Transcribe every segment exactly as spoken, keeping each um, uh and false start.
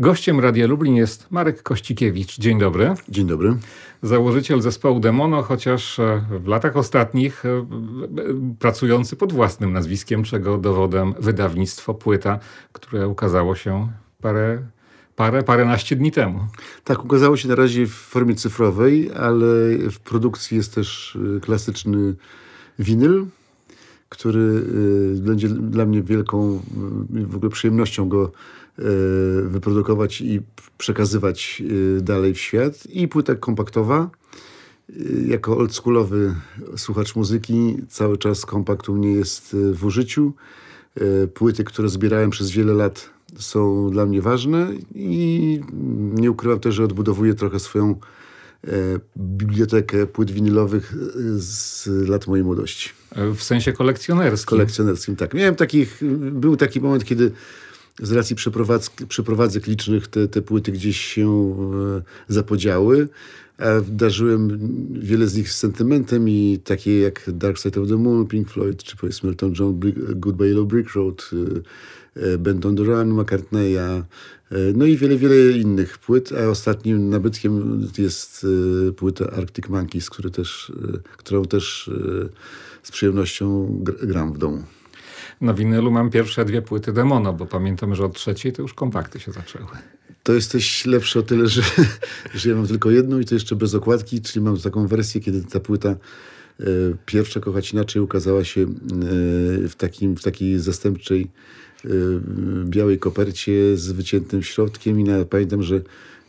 Gościem Radia Lublin jest Marek Kościkiewicz. Dzień dobry. Dzień dobry. Założyciel zespołu Demono, chociaż w latach ostatnich pracujący pod własnym nazwiskiem, czego dowodem wydawnictwo Płyta, które ukazało się parę, parę, paręnaście dni temu. Tak, ukazało się na razie w formie cyfrowej, ale w produkcji jest też klasyczny winyl, który będzie dla mnie wielką w ogóle przyjemnością go wyprodukować i przekazywać dalej w świat. I płyta kompaktowa. Jako oldschoolowy słuchacz muzyki cały czas kompakt u mnie jest w użyciu. Płyty, które zbierałem przez wiele lat, są dla mnie ważne i nie ukrywam też, że odbudowuję trochę swoją bibliotekę płyt winylowych z lat mojej młodości. W sensie kolekcjonerskim? Kolekcjonerskim, tak. Miałem takich, był taki moment, kiedy z racji przeprowadzek licznych te, te płyty gdzieś się zapodziały, a darzyłem wiele z nich z sentymentem i takie jak Dark Side of the Moon, Pink Floyd, czy powiedzmy Elton John, Goodbye Yellow Brick Road, Band on the Run, McCartneya, no i wiele, wiele innych płyt, a ostatnim nabytkiem jest płyta Arctic Monkeys, który też, którą też z przyjemnością gram w domu. Na winylu mam pierwsze dwie płyty Demono, bo pamiętam, że od trzeciej to już kompakty się zaczęły. To jesteś lepszy o tyle, że, że ja mam tylko jedną i to jeszcze bez okładki, czyli mam taką wersję, kiedy ta płyta e, pierwsza Kochać Inaczej ukazała się e, w, takim, w takiej zastępczej e, białej kopercie z wyciętym środkiem i na, pamiętam, że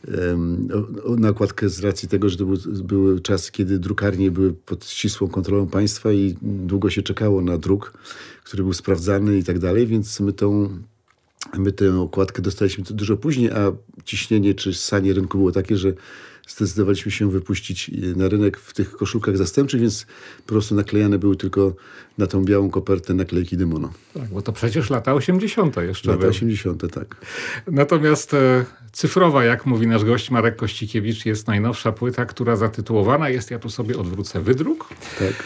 e, na okładkę z racji tego, że to był, były czasy, kiedy drukarnie były pod ścisłą kontrolą państwa i długo się czekało na druk, który był sprawdzany i tak dalej, więc my tą My tę okładkę dostaliśmy dużo później, a ciśnienie czy ssanie rynku było takie, że zdecydowaliśmy się wypuścić na rynek w tych koszulkach zastępczych, więc po prostu naklejane były tylko na tą białą kopertę naklejki Demono. Tak, bo to przecież lata osiemdziesiąte jeszcze Lata były. osiemdziesiąte, tak. Natomiast e, cyfrowa, jak mówi nasz gość Marek Kościkiewicz, jest najnowsza płyta, która zatytułowana jest, ja tu sobie odwrócę, Wydruk. Tak.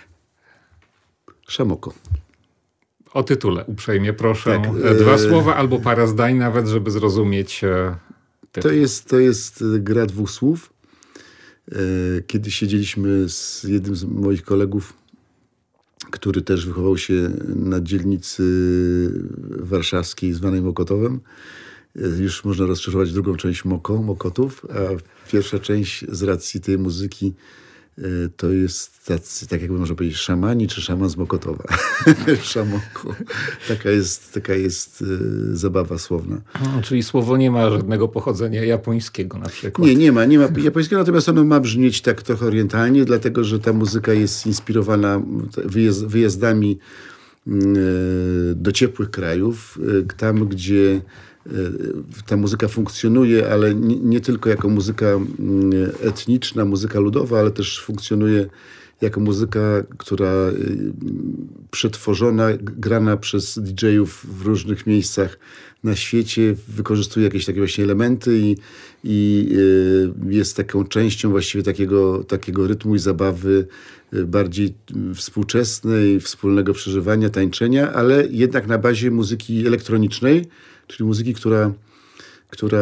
Szamoko. O tytule uprzejmie proszę. Tak, Dwa e... słowa albo parę zdań nawet, żeby zrozumieć e, tytuł. To jest, to jest gra dwóch słów. E, kiedy siedzieliśmy z jednym z moich kolegów, który też wychował się na dzielnicy warszawskiej zwanej Mokotowem. E, już można rozszerzować drugą część Moko, Mokotów, a pierwsza część z racji tej muzyki to jest tacy, tak jakby można powiedzieć, szamani czy szaman z Mokotowa. Szamoko. Taka jest, taka jest y, zabawa słowna. No, czyli słowo nie ma żadnego pochodzenia japońskiego na przykład. Nie, nie ma. Nie ma japońskiego, natomiast ono ma brzmieć tak trochę orientalnie, dlatego że ta muzyka jest inspirowana wyjazd, wyjazdami y, do ciepłych krajów. Y, tam, gdzie ta muzyka funkcjonuje, ale nie, nie tylko jako muzyka etniczna, muzyka ludowa, ale też funkcjonuje jako muzyka, która przetworzona, grana przez didżejów w różnych miejscach na świecie, wykorzystuje jakieś takie właśnie elementy i, i jest taką częścią właściwie takiego, takiego rytmu i zabawy bardziej współczesnej, wspólnego przeżywania, tańczenia, ale jednak na bazie muzyki elektronicznej, czyli muzyki, która, która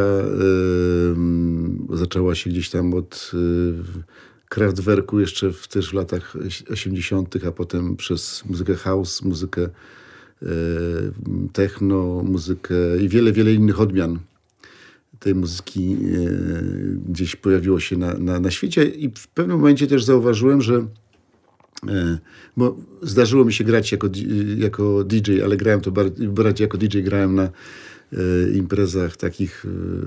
yy, zaczęła się gdzieś tam od yy, Kraftwerku jeszcze w, też w latach osiemdziesiątych, a potem przez muzykę house, muzykę yy, techno, muzykę i wiele, wiele innych odmian tej muzyki yy, gdzieś pojawiło się na, na, na świecie. I w pewnym momencie też zauważyłem, że yy, bo zdarzyło mi się grać jako, jako didżej, ale grałem to bardziej, bardziej jako didżej, grałem na imprezach takich,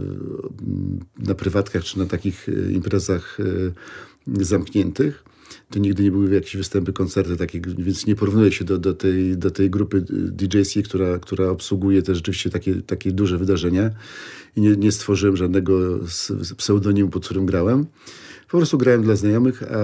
na prywatkach, czy na takich imprezach zamkniętych. To nigdy nie były jakieś występy, koncerty takie, więc nie porównuję się do, do, tej, do tej grupy didżejskiej, która, która obsługuje też rzeczywiście takie, takie duże wydarzenia. I nie, nie stworzyłem żadnego pseudonimu, pod którym grałem. Po prostu grałem dla znajomych, a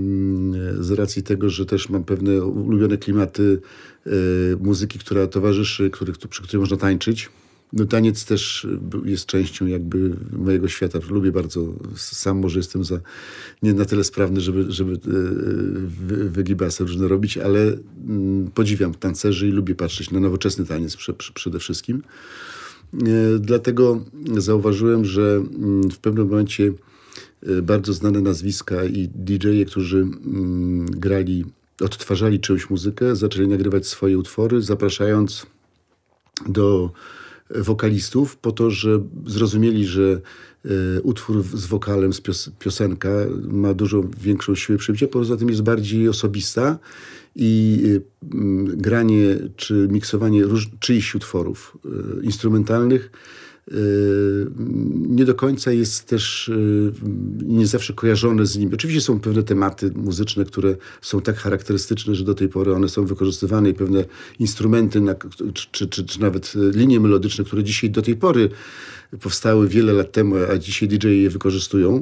z racji tego, że też mam pewne ulubione klimaty muzyki, która towarzyszy, który, przy której można tańczyć. No taniec też jest częścią jakby mojego świata. Lubię bardzo. Sam może jestem za, nie na tyle sprawny, żeby, żeby wy, wygibasy różne robić, ale podziwiam tancerzy i lubię patrzeć na nowoczesny taniec prze, przede wszystkim. Dlatego zauważyłem, że w pewnym momencie bardzo znane nazwiska i didżeje, którzy grali, odtwarzali czyjąś muzykę, zaczęli nagrywać swoje utwory, zapraszając do wokalistów po to, że zrozumieli, że utwór z wokalem, z pios- piosenka ma dużo większą siłę przebicia, poza tym jest bardziej osobista i granie czy miksowanie róż- czyichś utworów instrumentalnych nie do końca jest też nie zawsze kojarzone z nim. Oczywiście są pewne tematy muzyczne, które są tak charakterystyczne, że do tej pory one są wykorzystywane i pewne instrumenty na, czy, czy, czy nawet linie melodyczne, które dzisiaj do tej pory powstały wiele lat temu, a dzisiaj didżeje je wykorzystują.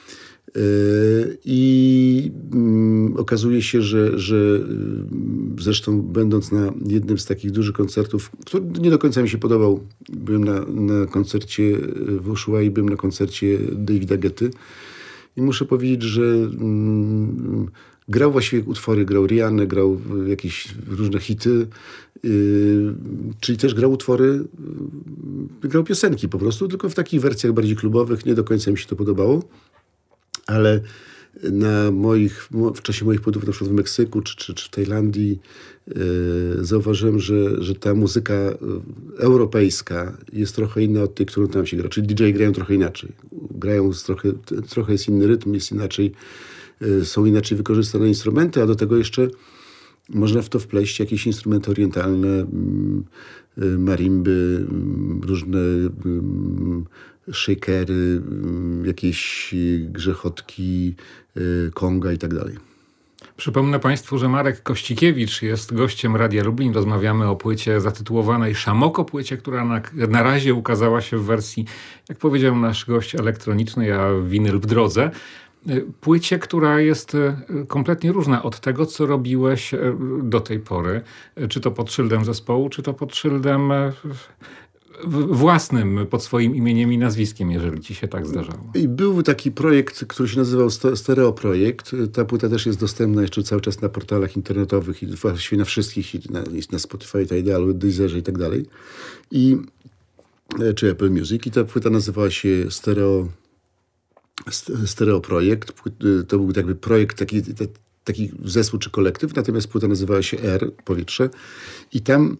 I okazuje się, że, że zresztą będąc na jednym z takich dużych koncertów, który nie do końca mi się podobał, byłem na, na koncercie w Ushuaii, byłem na koncercie Davida Guetty i muszę powiedzieć, że mm, grał właściwie utwory, grał Rihannę, grał jakieś różne hity, yy, czyli też grał utwory, yy, grał piosenki po prostu, tylko w takich wersjach bardziej klubowych, nie do końca mi się to podobało. Ale na moich, w czasie moich podróży, na przykład w Meksyku czy, czy, czy w Tajlandii, yy, zauważyłem, że, że ta muzyka europejska jest trochę inna od tej, którą tam się gra. Czyli didżeje grają trochę inaczej. Grają z trochę, trochę jest inny rytm, jest inaczej, yy, są inaczej wykorzystane instrumenty, a do tego jeszcze można w to wpleść jakieś instrumenty orientalne, yy, marimby, yy, różne yy, shakery, jakieś grzechotki, konga i tak dalej. Przypomnę Państwu, że Marek Kościkiewicz jest gościem Radia Lublin. Rozmawiamy o płycie zatytułowanej Szamoko, płycie, która na, na razie ukazała się w wersji, jak powiedział nasz gość, elektronicznej, a winyl w drodze. Płycie, która jest kompletnie różna od tego, co robiłeś do tej pory. Czy to pod szyldem zespołu, czy to pod szyldem własnym, pod swoim imieniem i nazwiskiem, jeżeli ci się tak zdarzało. I był taki projekt, który się nazywał Stereo Projekt. Ta płyta też jest dostępna jeszcze cały czas na portalach internetowych i właściwie na wszystkich, i na, na Spotify, Tidalu, Deezerze i tak dalej. I, czy Apple Music. I ta płyta nazywała się Stereo, Stereo Projekt. To był jakby projekt, taki, taki zespół czy kolektyw, natomiast płyta nazywała się R, powietrze. I tam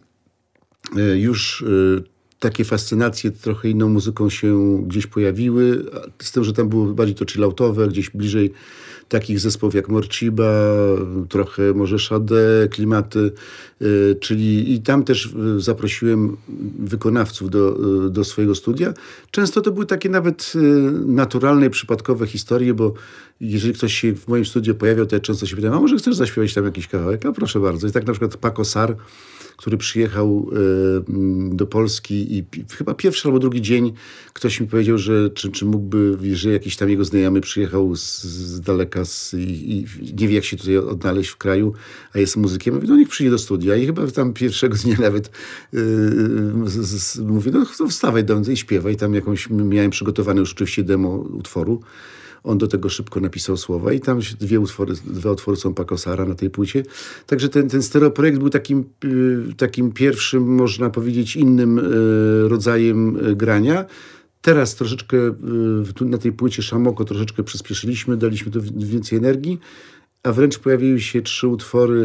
już takie fascynacje trochę inną muzyką się gdzieś pojawiły, z tym, że tam było bardziej to chilloutowe, gdzieś bliżej takich zespołów jak Morciba, trochę może Sade, klimaty, czyli i tam też zaprosiłem wykonawców do, do swojego studia. Często to były takie nawet naturalne, przypadkowe historie, bo jeżeli ktoś się w moim studiu pojawiał, to ja często się pytałem, a może chcesz zaśpiewać tam jakiś kawałek? A proszę bardzo. I tak na przykład Paco Sar, który przyjechał e, do Polski i p- chyba pierwszy albo drugi dzień ktoś mi powiedział, że czy, czy mógłby, że jakiś tam jego znajomy przyjechał z, z daleka z, i, i nie wie, jak się tutaj odnaleźć w kraju, a jest muzykiem. Mówi, no niech przyjdzie do studia. I chyba tam pierwszego dnia nawet e, z, z, mówi, no wstawaj do mnie i śpiewaj. Tam jakąś, miałem przygotowane już oczywiście demo utworu. On do tego szybko napisał słowa i tam dwie utwory, dwa utwory są Paco Sara na tej płycie. Także ten, ten stereo projekt był takim, takim pierwszym, można powiedzieć, innym rodzajem grania. Teraz troszeczkę na tej płycie Szamoko troszeczkę przyspieszyliśmy, daliśmy tu więcej energii, a wręcz pojawiły się trzy utwory,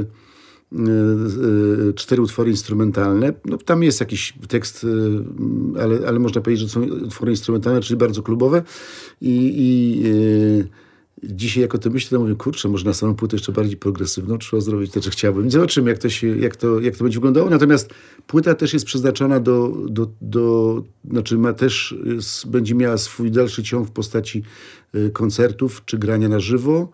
cztery utwory instrumentalne. No, tam jest jakiś tekst, ale, ale można powiedzieć, że są utwory instrumentalne, czyli bardzo klubowe. I, i e, dzisiaj jak o tym myślę, to mówię, kurczę, może na samą płytę jeszcze bardziej progresywną trzeba zrobić, to, że chciałbym. Zobaczymy, jak to, się, jak, to, jak to będzie wyglądało. Natomiast płyta też jest przeznaczona do, do, do znaczy ma też, jest, będzie miała swój dalszy ciąg w postaci koncertów czy grania na żywo.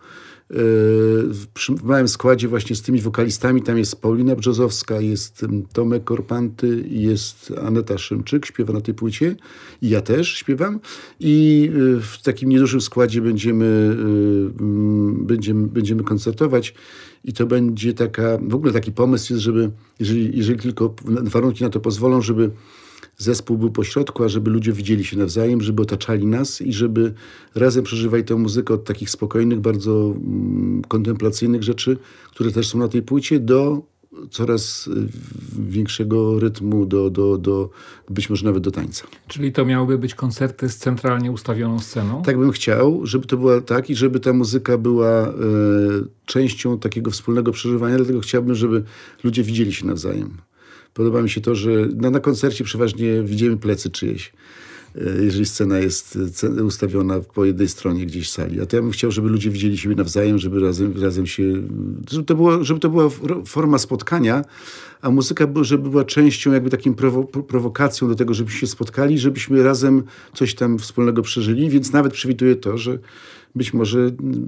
W małym składzie właśnie z tymi wokalistami, tam jest Paulina Brzozowska, jest Tomek Korpanty, jest Aneta Szymczyk, śpiewa na tej płycie i ja też śpiewam i w takim niedużym składzie będziemy, będziemy, będziemy koncertować i to będzie taka, w ogóle taki pomysł jest, żeby, jeżeli, jeżeli tylko warunki na to pozwolą, żeby zespół był po środku, a żeby ludzie widzieli się nawzajem, żeby otaczali nas i żeby razem przeżywali tę muzykę od takich spokojnych, bardzo mm, kontemplacyjnych rzeczy, które też są na tej płycie, do coraz większego rytmu, do, do, do, być może nawet do tańca. Czyli to miałyby być koncerty z centralnie ustawioną sceną? Tak bym chciał, żeby to była tak i żeby ta muzyka była e, częścią takiego wspólnego przeżywania, dlatego chciałbym, żeby ludzie widzieli się nawzajem. Podoba mi się to, że na, na koncercie przeważnie widzimy plecy czyjeś, jeżeli scena jest ustawiona po jednej stronie gdzieś sali. A to ja bym chciał, żeby ludzie widzieli siebie nawzajem, żeby razem, razem się... Żeby to, było, żeby to była forma spotkania, a muzyka, żeby była częścią, jakby takim prowo, prowokacją do tego, żebyśmy się spotkali, żebyśmy razem coś tam wspólnego przeżyli, więc nawet przewiduję to, że być może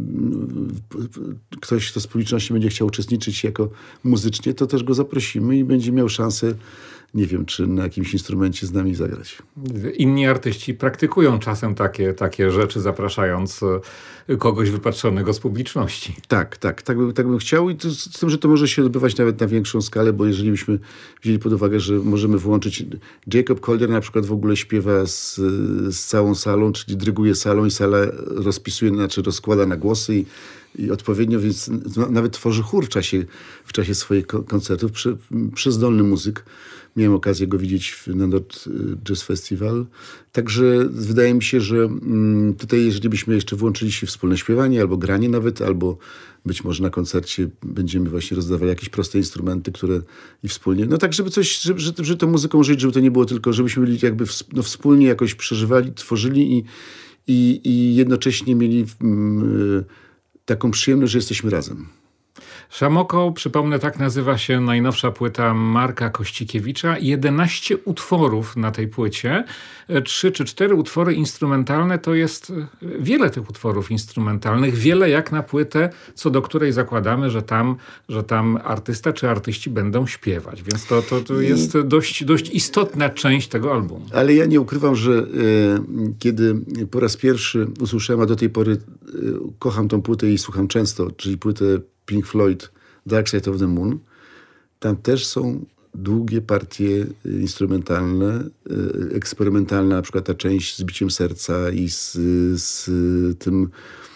ktoś, kto z publiczności będzie chciał uczestniczyć jako muzycznie, to też go zaprosimy i będzie miał szansę, nie wiem, czy na jakimś instrumencie z nami zagrać. Inni artyści praktykują czasem takie, takie rzeczy, zapraszając kogoś wypatrzonego z publiczności. Tak, tak, tak bym, tak bym chciał i to, z tym, że to może się odbywać nawet na większą skalę, bo jeżeli byśmy wzięli pod uwagę, że możemy włączyć... Jacob Collier na przykład w ogóle śpiewa z, z całą salą, czyli dryguje salą i sala rozpisuje, znaczy rozkłada na głosy i i odpowiednio, więc nawet tworzy chór w czasie, w czasie swoich koncertów. Prze, przezdolny muzyk. Miałem okazję go widzieć na Nord Jazz Festival. Także wydaje mi się, że tutaj jeżeli byśmy jeszcze włączyli się wspólne śpiewanie, albo granie nawet, albo być może na koncercie będziemy właśnie rozdawali jakieś proste instrumenty, które i wspólnie, no tak, żeby coś, żeby, żeby, żeby tą muzyką żyć, żeby to nie było tylko, żebyśmy byli jakby no, wspólnie jakoś przeżywali, tworzyli i, i, i jednocześnie mieli yy, taką przyjemność, że jesteśmy razem. Szamoko, przypomnę, tak nazywa się najnowsza płyta Marka Kościkiewicza. jedenaście utworów na tej płycie. Trzy czy cztery utwory instrumentalne to jest wiele tych utworów instrumentalnych. Wiele jak na płytę, co do której zakładamy, że tam, że tam artysta czy artyści będą śpiewać. Więc to, to, to jest dość, dość istotna część tego albumu. Ale ja nie ukrywam, że e, kiedy po raz pierwszy usłyszałem, a do tej pory e, kocham tą płytę i słucham często, czyli płytę Pink Floyd, Dark Side of the Moon. Tam też są długie partie instrumentalne, eksperymentalne, na przykład ta część z biciem serca i z, z tym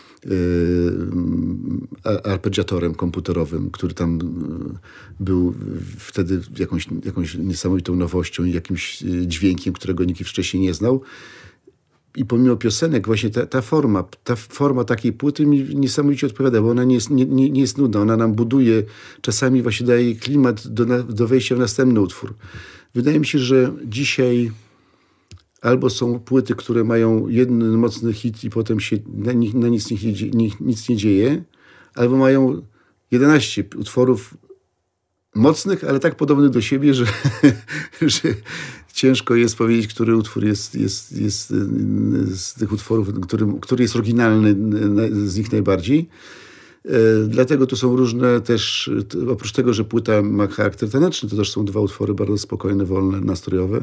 e, arpeggiatorem komputerowym, który tam był wtedy jakąś, jakąś niesamowitą nowością i jakimś dźwiękiem, którego nikt wcześniej nie znał. I pomimo piosenek właśnie ta, ta forma, ta forma takiej płyty mi niesamowicie odpowiada, bo ona nie jest, nie, nie, nie jest nudna, ona nam buduje, czasami właśnie daje klimat do, do wejścia w następny utwór. Wydaje mi się, że dzisiaj albo są płyty, które mają jeden mocny hit i potem się na, na nic, nie, nic nie dzieje, albo mają jedenaście utworów mocnych, ale tak podobnych do siebie, że, że ciężko jest powiedzieć, który utwór jest, jest, jest z tych utworów, który, który jest oryginalny z nich najbardziej. Dlatego tu są różne też, oprócz tego, że płyta ma charakter taneczny, to też są dwa utwory bardzo spokojne, wolne, nastrojowe.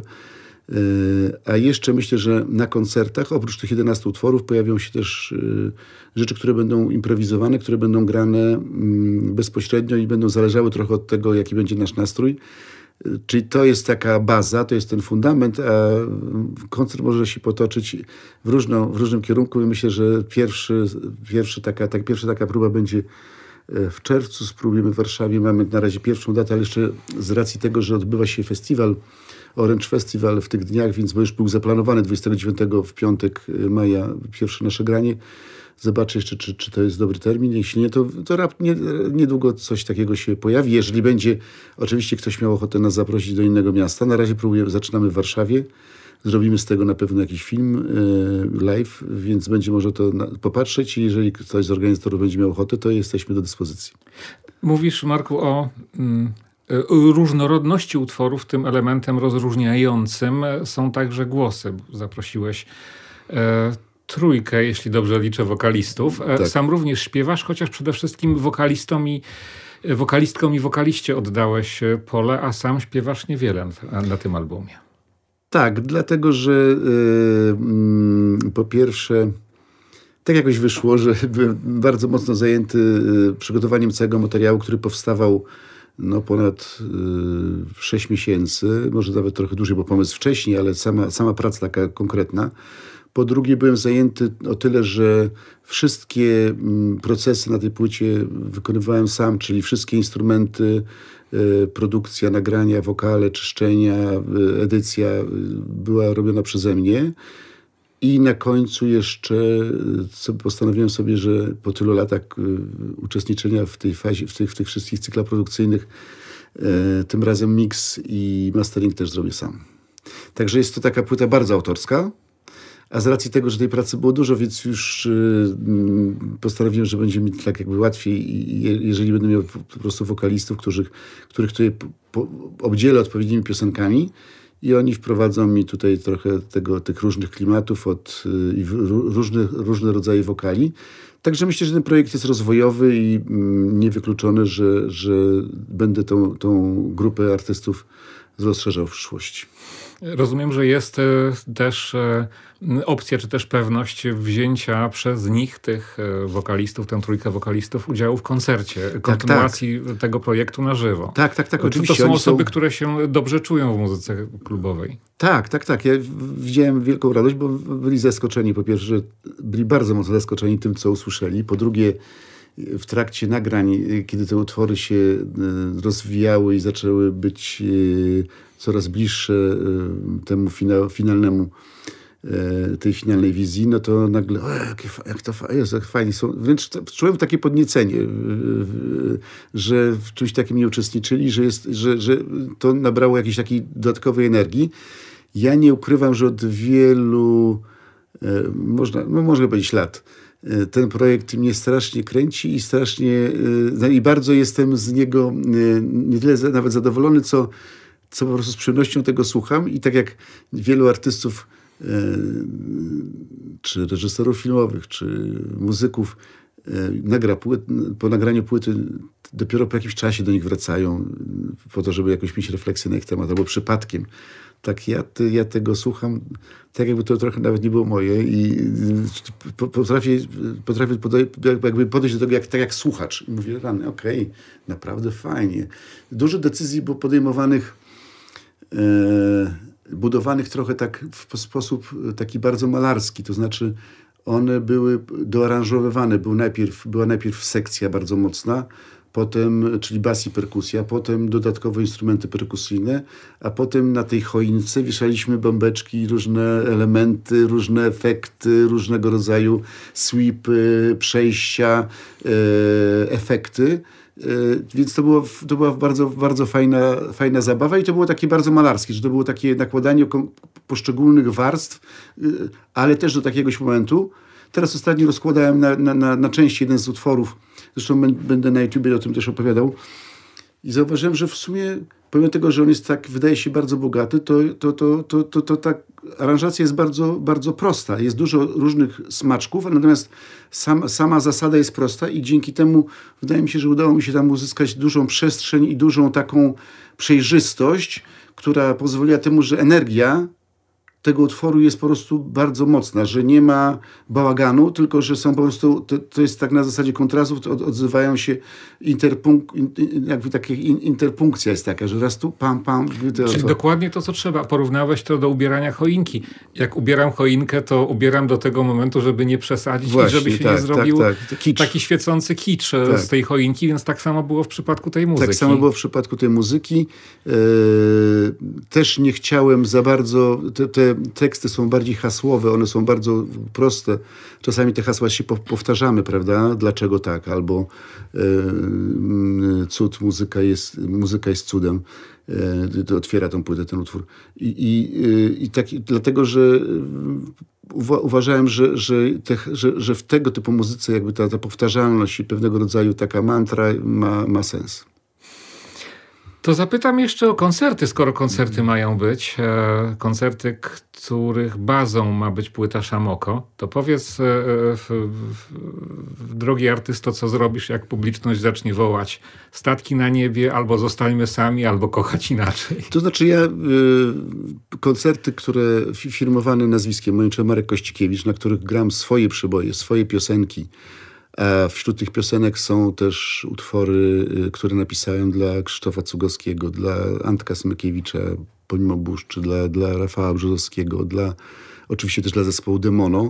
A jeszcze myślę, że na koncertach, oprócz tych jedenastu utworów, pojawią się też rzeczy, które będą improwizowane, które będą grane bezpośrednio i będą zależały trochę od tego, jaki będzie nasz nastrój. Czyli to jest taka baza, to jest ten fundament, a koncert może się potoczyć w, różną, w różnym kierunku i myślę, że pierwszy, pierwszy taka, tak, pierwsza taka próba będzie w czerwcu. Spróbujemy w Warszawie, mamy na razie pierwszą datę, ale jeszcze z racji tego, że odbywa się festiwal, Orange Festival w tych dniach, więc bo już był zaplanowany dwudziestego dziewiątego w piątek maja pierwsze nasze granie. Zobaczę jeszcze, czy, czy to jest dobry termin. Jeśli nie, to, to rap, nie, niedługo coś takiego się pojawi. Jeżeli będzie, oczywiście ktoś miał ochotę nas zaprosić do innego miasta. Na razie próbujemy, zaczynamy w Warszawie. Zrobimy z tego na pewno jakiś film e, live, więc będzie można to na, popatrzeć i jeżeli ktoś z organizatorów będzie miał ochotę, to jesteśmy do dyspozycji. Mówisz, Marku, o mm, różnorodności utworów. Tym elementem rozróżniającym są także głosy. Zaprosiłeś e, trójkę, jeśli dobrze liczę, wokalistów. Tak. Sam również śpiewasz, chociaż przede wszystkim wokalistom i, wokalistkom i wokaliście oddałeś pole, a sam śpiewasz niewiele na, na tym albumie. Tak, dlatego, że yy, po pierwsze tak jakoś wyszło, że byłem bardzo mocno zajęty przygotowaniem całego materiału, który powstawał no ponad y, sześć miesięcy, może nawet trochę dłużej, bo pomysł wcześniej, ale sama, sama praca taka konkretna. Po drugie byłem zajęty o tyle, że wszystkie mm, procesy na tej płycie wykonywałem sam, czyli wszystkie instrumenty, y, produkcja, nagrania, wokale, czyszczenia, y, edycja y, była robiona przeze mnie. I na końcu jeszcze sobie postanowiłem sobie, że po tylu latach y, uczestniczenia w tej fazie, w tych, w tych wszystkich cyklach produkcyjnych, y, tym razem mix i mastering też zrobię sam. Także jest to taka płyta bardzo autorska, a z racji tego, że tej pracy było dużo, więc już y, postanowiłem, że będzie mi tak jakby łatwiej, i, jeżeli będę miał po prostu wokalistów, których, których tutaj po, po, obdzielę odpowiednimi piosenkami, i oni wprowadzą mi tutaj trochę tego, tych różnych klimatów, od, i różne, różne rodzaje wokali. Także myślę, że ten projekt jest rozwojowy i mm, niewykluczone, że, że będę tą, tą grupę artystów rozszerzał w przyszłości. Rozumiem, że jest też opcja, czy też pewność wzięcia przez nich, tych wokalistów, tę trójkę wokalistów, udziału w koncercie, kontynuacji tak, tak. tego projektu na żywo. Tak, tak, tak, oczywiście. To są osoby, są... które się dobrze czują w muzyce klubowej. Tak, tak, tak. Ja widziałem wielką radość, bo byli zaskoczeni. Po pierwsze, że byli bardzo mocno zaskoczeni tym, co usłyszeli. Po drugie, w trakcie nagrań, kiedy te utwory się rozwijały i zaczęły być coraz bliższe temu finalnemu, tej finalnej wizji, no to nagle, o, jakie, jak to jest, jak fajnie są. Wręcz czułem takie podniecenie, że w czymś takim nie uczestniczyli, że, jest, że, że to nabrało jakiejś takiej dodatkowej energii. Ja nie ukrywam, że od wielu, można, no można powiedzieć lat, ten projekt mnie strasznie kręci i strasznie, i bardzo jestem z niego nie tyle nawet zadowolony, co, co po prostu z przyjemnością tego słucham. I tak jak wielu artystów, czy reżyserów filmowych, czy muzyków nagra płyt, po nagraniu płyty dopiero po jakimś czasie do nich wracają po to, żeby jakoś mieć refleksję na ich temat, albo przypadkiem. Tak ja, ja tego słucham, tak jakby to trochę nawet nie było moje, i potrafię, potrafię jakby podejść do tego jak, tak jak słuchacz. I mówię, rany, okej, okay, naprawdę fajnie. Dużo decyzji było podejmowanych, e, budowanych trochę tak w sposób taki bardzo malarski, to znaczy one były doaranżowywane. Był najpierw, była najpierw sekcja bardzo mocna, potem, czyli bas i perkusja, potem dodatkowe instrumenty perkusyjne, a potem na tej choince wieszaliśmy bombeczki, różne elementy, różne efekty, różnego rodzaju sweepy, przejścia, e, efekty. Więc to, było, to była bardzo, bardzo fajna, fajna zabawa i to było takie bardzo malarskie, że to było takie nakładanie poszczególnych warstw, ale też do takiegoś momentu. Teraz ostatnio rozkładałem na, na, na, na części jeden z utworów, zresztą będę na YouTubie o tym też opowiadał, i zauważyłem, że w sumie, pomimo tego, że on jest tak, wydaje się bardzo bogaty, to, to, to, to, to, to ta aranżacja jest bardzo, bardzo prosta. Jest dużo różnych smaczków, natomiast sam, sama zasada jest prosta i dzięki temu wydaje mi się, że udało mi się tam uzyskać dużą przestrzeń i dużą taką przejrzystość, która pozwoliła temu, że energia tego utworu jest po prostu bardzo mocna, że nie ma bałaganu, tylko że są po prostu, to, to jest tak na zasadzie kontrastów, to od, odzywają się interpunk, in, jakby taka in, interpunkcja jest taka, że raz tu pam, pam. To, Czyli to. dokładnie to, co trzeba. Porównałeś to do ubierania choinki. Jak ubieram choinkę, to ubieram do tego momentu, żeby nie przesadzić. Właśnie, i żeby się tak, nie zrobił tak, tak. Kicz. taki świecący kicz tak. z tej choinki, więc tak samo było w przypadku tej muzyki. Tak samo było w przypadku tej muzyki. E, też nie chciałem za bardzo, te, te teksty są bardziej hasłowe, one są bardzo proste. Czasami te hasła się powtarzamy, prawda? Dlaczego tak? Albo e, cud, muzyka jest, muzyka jest cudem. E, to otwiera tą płytę, ten utwór. I, i, i tak, dlatego, że uwa, uważałem, że, że, te, że, że w tego typu muzyce jakby ta, ta powtarzalność i pewnego rodzaju taka mantra ma, ma sens. To zapytam jeszcze o koncerty, skoro koncerty mają być. E, koncerty, których bazą ma być płyta Szamoko. To powiedz, e, w, w, drogi artysto, co zrobisz, jak publiczność zacznie wołać statki na niebie, albo zostańmy sami, albo kochać inaczej. To znaczy ja y, koncerty, które firmowane nazwiskiem moim, czy Marek Kościkiewicz, na których gram swoje przeboje, swoje piosenki, A wśród tych piosenek są też utwory, które napisałem dla Krzysztofa Cugowskiego, dla Antka Smykiewicza, pomimo burz, czy dla, dla Rafała Brzozowskiego, dla, oczywiście też dla zespołu Demono.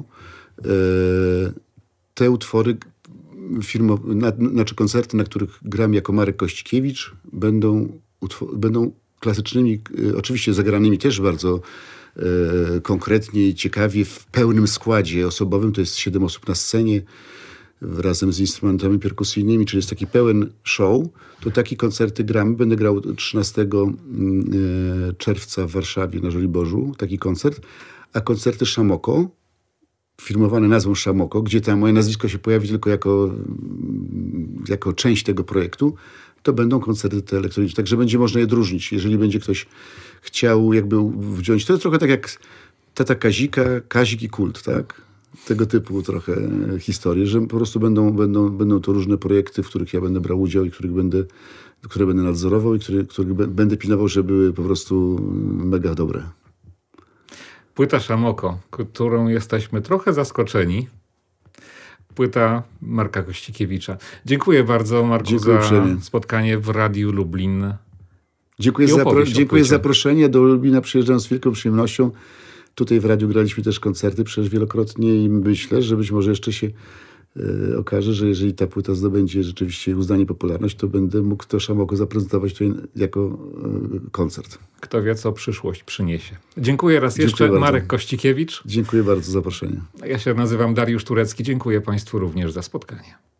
Te utwory, firmo, na, znaczy koncerty, na których gram jako Marek Kościkiewicz, będą, będą klasycznymi, oczywiście zagranymi też bardzo e, konkretnie i ciekawie, w pełnym składzie osobowym. To jest siedem osób na scenie, razem z instrumentami perkusyjnymi, czyli jest taki pełen show. To takie koncerty gramy. Będę grał trzynastego czerwca w Warszawie na Żoliborzu, taki koncert. A koncerty Szamoko, firmowane nazwą Szamoko, gdzie tam moje nazwisko się pojawi tylko jako, jako część tego projektu, to będą koncerty te elektroniczne. Także będzie można je odróżnić. Jeżeli będzie ktoś chciał jakby wziąć... To jest trochę tak jak Tata Kazika, Kazik i Kult, tak? Tego typu trochę historie, że po prostu będą, będą, będą to różne projekty, w których ja będę brał udział i których będę, które będę nadzorował i których, których będę pilnował, żeby były po prostu mega dobre. Płyta Szamoko, którą jesteśmy trochę zaskoczeni. Płyta Marka Kościkiewicza. Dziękuję bardzo, Marku, Dziękuję za uprzejmie. spotkanie w Radiu Lublin. Dziękuję, za, dziękuję za zaproszenie. Do Lublina przyjeżdżam z wielką przyjemnością. Tutaj w radiu graliśmy też koncerty przecież wielokrotnie i myślę, że być może jeszcze się e, okaże, że jeżeli ta płyta zdobędzie rzeczywiście uznanie, popularność, to będę mógł to Szamoko zaprezentować tutaj jako e, koncert. Kto wie, co przyszłość przyniesie. Dziękuję raz Dziękuję jeszcze. Bardzo. Marek Kościkiewicz. Dziękuję bardzo za zaproszenie. Ja się nazywam Dariusz Turecki. Dziękuję Państwu również za spotkanie.